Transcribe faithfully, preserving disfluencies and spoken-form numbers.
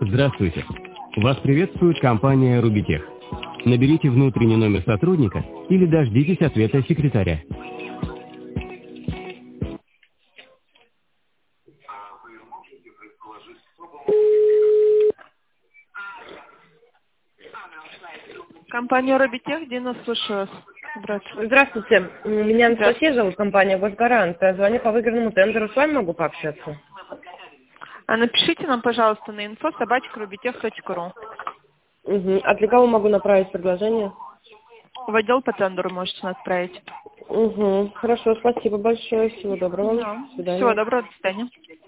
Здравствуйте. Вас приветствует компания «Рубитех». Наберите внутренний номер сотрудника или дождитесь ответа секретаря. Компания «Рубитех», Дина, слушаю вас. Здравствуйте. Здравствуйте. Меня Анастасия зовут, компания «Госгарант». Я звоню по выигранному тендеру. С вами могу пообщаться? А напишите нам, пожалуйста, на инфо собачка рубитех точка ру. Угу. А для кого могу направить предложение? В отдел по тендеру можете отправить. Угу. Хорошо, спасибо большое. Всего доброго. Да. До свидания. Всего доброго, до свидания.